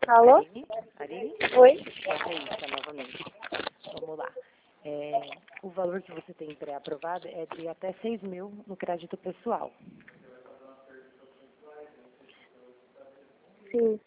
Alô? Aline? Oi? É isso, novamente. Vamos lá. O valor que você tem pré-aprovado é de até 6 mil no crédito pessoal. Sim.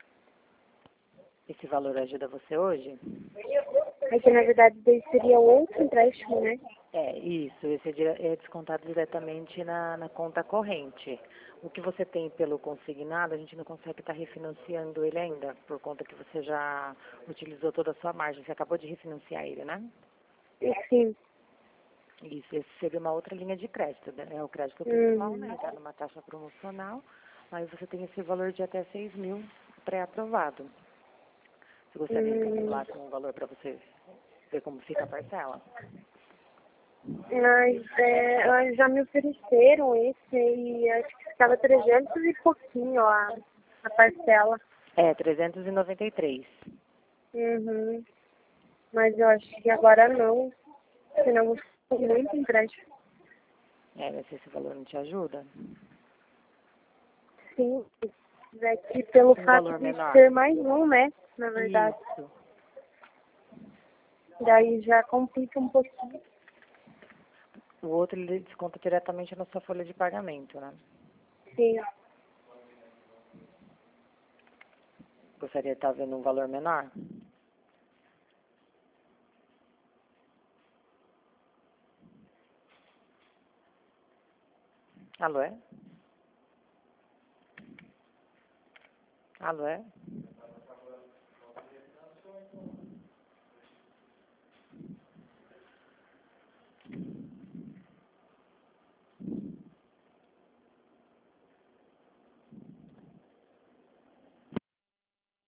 Esse valor ajuda você hoje? É que na verdade daí seria outro empréstimo, né? Isso. Esse é descontado diretamente na conta corrente. O que você tem pelo consignado, a gente não consegue estar refinanciando ele ainda, por conta que você já utilizou toda a sua margem. Você acabou de refinanciar ele, né? Sim. Isso, esse seria uma outra linha de crédito, né? É o crédito pessoal, né? Está numa taxa promocional, aí você tem esse valor de até 6 mil pré-aprovado. Você gostaria que eu lá com o valor para você ver como fica a parcela? Mas já me ofereceram esse e acho que ficava 300 e pouquinho a parcela. 393. Uhum. Mas eu acho que agora não, senão eu vou ficar muito empréstimo. Mas se esse valor não te ajuda? Sim. É que pelo fato Valor de menor. ser mais um, né? Na verdade. Isso. Daí já complica um pouquinho. O outro ele desconta diretamente na sua folha de pagamento, né? Sim. Gostaria de estar vendo um valor menor? Alô, é? Alô, é?